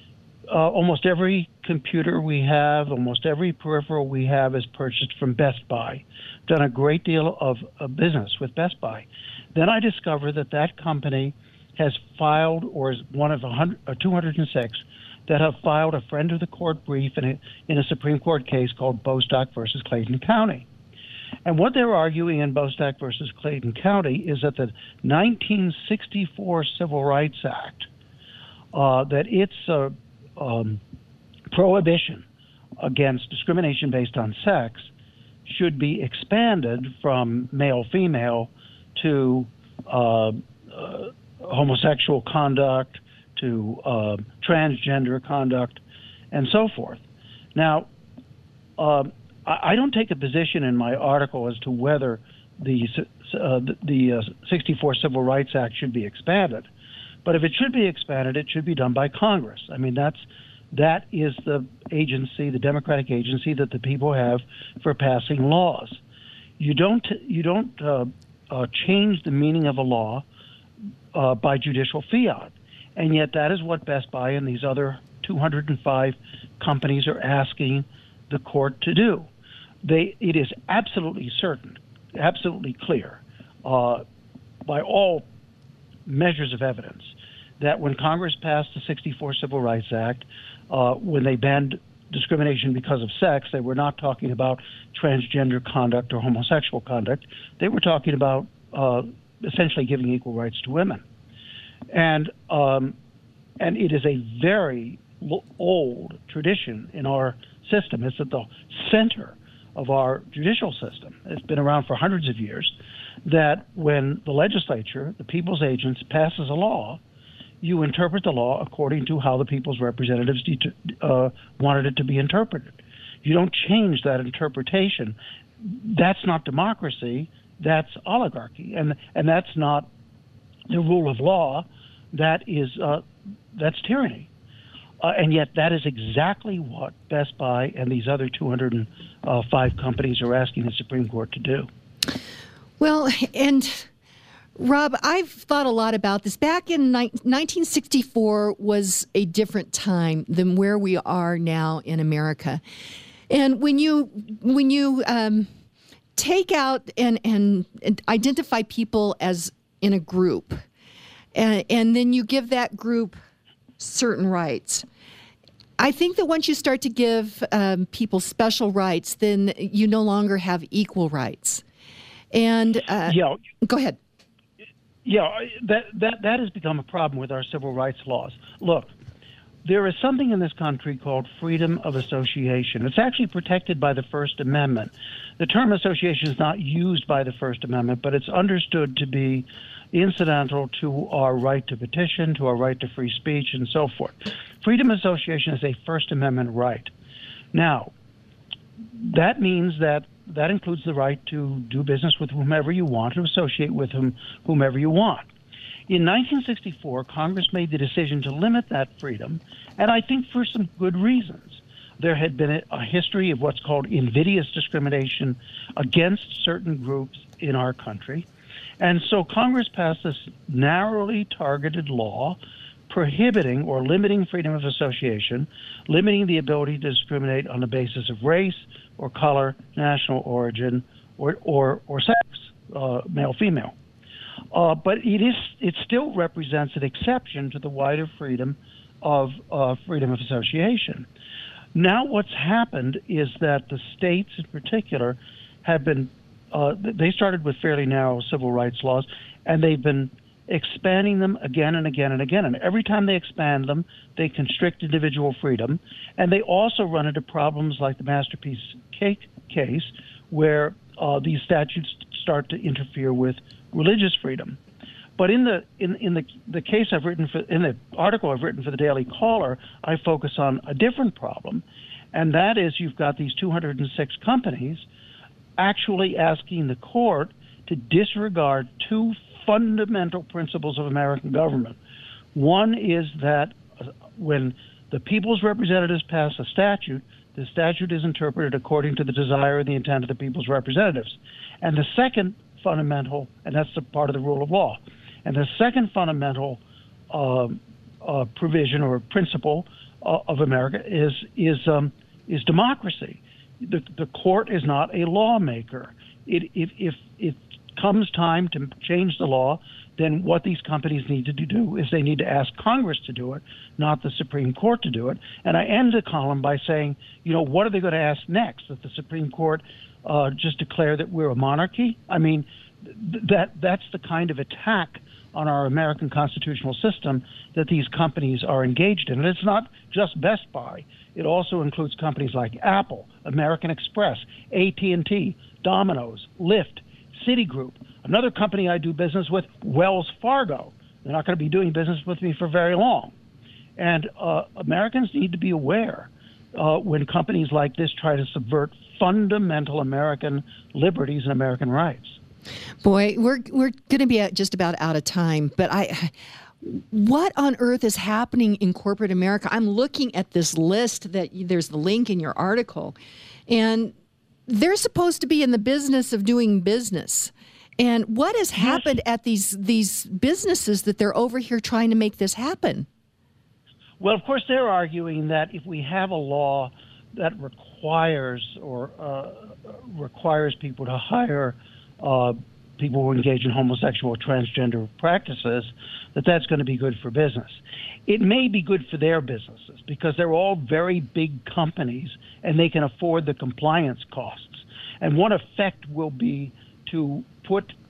computer we have, almost every peripheral we have is purchased from Best Buy. Done a great deal of business with Best Buy. Then I discover that company has filed, or is one of 206 that have filed a friend of the court brief in a Supreme Court case called Bostock versus Clayton County. And what they're arguing in Bostock versus Clayton County is that the 1964 Civil Rights Act, that its prohibition against discrimination based on sex should be expanded from male-female to homosexual conduct, to transgender conduct, and so forth. Now, I don't take a position in my article as to whether the 64 Civil Rights Act should be expanded. But if it should be expanded, it should be done by Congress. I mean, that is the agency, the democratic agency that the people have for passing laws. You don't change the meaning of a law by judicial fiat, and yet that is what Best Buy and these other 205 companies are asking the court to do. It is absolutely certain, absolutely clear, by all measures of evidence, that when Congress passed the 64 Civil Rights Act, when they banned discrimination because of sex, they were not talking about transgender conduct or homosexual conduct. They were talking about essentially giving equal rights to women. And it is a very old tradition in our system. It's at the center of our judicial system. It's been around for hundreds of years, that when the legislature, the people's agents, passes a law, you interpret the law according to how the people's representatives wanted it to be interpreted. You don't change that interpretation. That's not democracy. That's oligarchy, and that's not the rule of law. That's tyranny. And yet that is exactly what Best Buy and these other 205 companies are asking the Supreme Court to do. Well, and Rob, I've thought a lot about this. Back in 1964 was a different time than where we are now in America. And when you take out and identify people as in a group, and then you give that group certain rights, I think that once you start to give people special rights, then you no longer have equal rights. And go ahead. Yeah, that has become a problem with our civil rights laws. Look, there is something in this country called freedom of association. It's actually protected by the First Amendment. The term association is not used by the First Amendment, but it's understood to be incidental to our right to petition, to our right to free speech, and so forth. Freedom of association is a First Amendment right. Now, that means that includes the right to do business with whomever you want, to associate with whomever you want. In 1964, Congress made the decision to limit that freedom, and I think for some good reasons. There had been a history of what's called invidious discrimination against certain groups in our country. And so Congress passed this narrowly targeted law prohibiting or limiting freedom of association, limiting the ability to discriminate on the basis of race or color, national origin, or sex, male, female. But it still represents an exception to the wider freedom of association. Now what's happened is that the states in particular have been, they started with fairly narrow civil rights laws, and they've been expanding them again and again and again. And every time they expand them, they constrict individual freedom. And they also run into problems like the Masterpiece Cake case, where these statutes start to interfere with religious freedom. But in the case I've written in the article I've written for the Daily Caller, I focus on a different problem, and that is you've got these 206 companies actually asking the court to disregard two fundamental principles of American government. One is that when the people's representatives pass a statute, the statute is interpreted according to the desire and the intent of the people's representatives. And the second fundamental, and that's the part of the rule of law, and the second fundamental provision or principle of America is democracy. The court is not a lawmaker. If it comes time to change the law, then what these companies need to do is they need to ask Congress to do it, not the Supreme Court to do it. And I end the column by saying, what are they going to ask next? That the Supreme Court just declare that we're a monarchy? I mean, that's the kind of attack on our American constitutional system that these companies are engaged in. And it's not just Best Buy. It also includes companies like Apple, American Express, AT&T, Domino's, Lyft, Citigroup. Another company I do business with, Wells Fargo. They're not going to be doing business with me for very long. And Americans need to be aware when companies like this try to subvert fundamental American liberties and American rights. Boy, we're going to be just about out of time, but what on earth is happening in corporate America? I'm looking at this list that there's the link in your article, and they're supposed to be in the business of doing business. And what has happened at these businesses that they're over here trying to make this happen? Well, of course, they're arguing that if we have a law that requires people to hire people who engage in homosexual or transgender practices, that's going to be good for business. It may be good for their businesses because they're all very big companies and they can afford the compliance costs. And one effect will be to put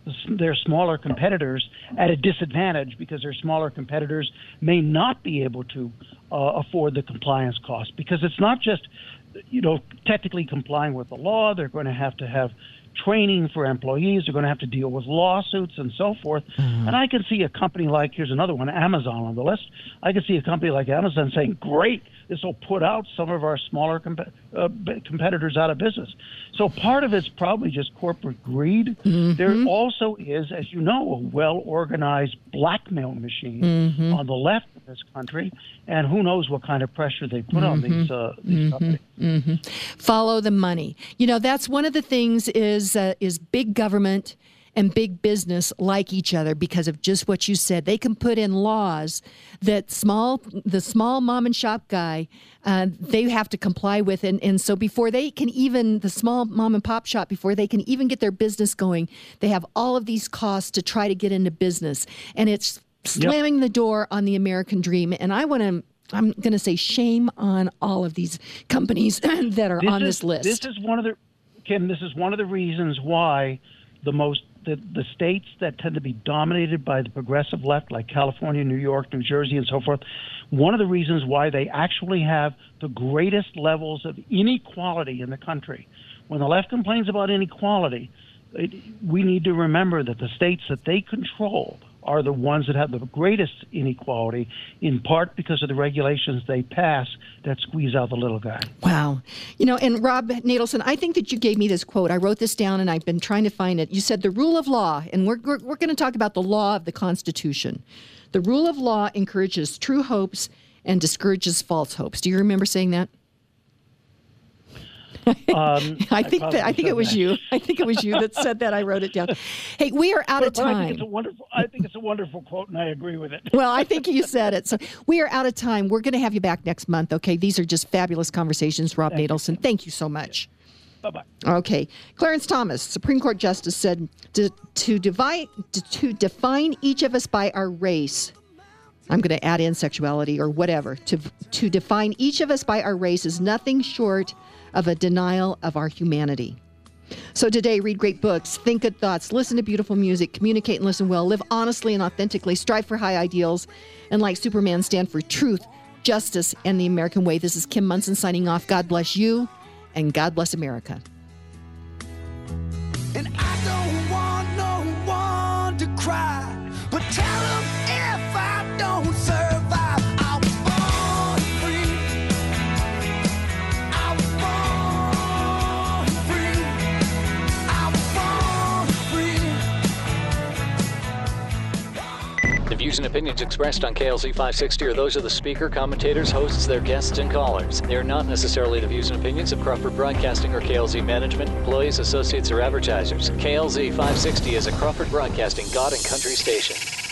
their smaller competitors at a disadvantage because their smaller competitors may not be able to afford the compliance cost, because it's not just, technically complying with the law. They're going to have training for employees. They're going to have to deal with lawsuits and so forth. Mm-hmm. And I can see a company like, here's another one, Amazon on the list. I can see a company like Amazon saying, great, this will put out some of our smaller competitors out of business. So part of it's probably just corporate greed. Mm-hmm. There also is, as you know, a well-organized blackmail machine on the left of this country, and who knows what kind of pressure they put on these companies. Mm-hmm. Follow the money. That's one of the things is big government and big business like each other because of just what you said. They can put in laws that the small mom and shop guy, they have to comply with. And so before they can even, the small mom and pop shop, before they can even get their business going, they have all of these costs to try to get into business. And it's slamming the door on the American dream. And I'm going to say shame on all of these companies that are on this list. This is one of the reasons why the states that tend to be dominated by the progressive left, like California, New York, New Jersey, and so forth, one of the reasons why they actually have the greatest levels of inequality in the country. When the left complains about inequality, we need to remember that the states that they control are the ones that have the greatest inequality, in part because of the regulations they pass that squeeze out the little guy. Wow. And Rob Natelson, I think that you gave me this quote. I wrote this down, and I've been trying to find it. You said the rule of law, and we're going to talk about the law of the Constitution. The rule of law encourages true hopes and discourages false hopes. Do you remember saying that? I think it was you. I think it was you that said that. I wrote it down. Hey, we are out of time. I think it's a wonderful quote, and I agree with it. Well, I think you said it. So we are out of time. We're going to have you back next month. Okay, these are just fabulous conversations. Rob Natelson, thank you so much. Bye-bye. Okay, Clarence Thomas, Supreme Court Justice, said to define each of us by our race. I'm going to add in sexuality or whatever. To define each of us by our race is nothing short of a denial of our humanity. So today, read great books, think good thoughts, listen to beautiful music, communicate and listen well, live honestly and authentically, strive for high ideals, and like Superman, stand for truth, justice, and the American way. This is Kim Monson signing off. God bless you, and God bless America. And I don't want no one to cry, but tell them if I don't survive, I was born free. I was born free. I was born free. The views and opinions expressed on KLZ 560 are those of the speaker, commentators, hosts, their guests, and callers. They are not necessarily the views and opinions of Crawford Broadcasting or KLZ management, employees, associates, or advertisers. KLZ 560 is a Crawford Broadcasting God and Country station.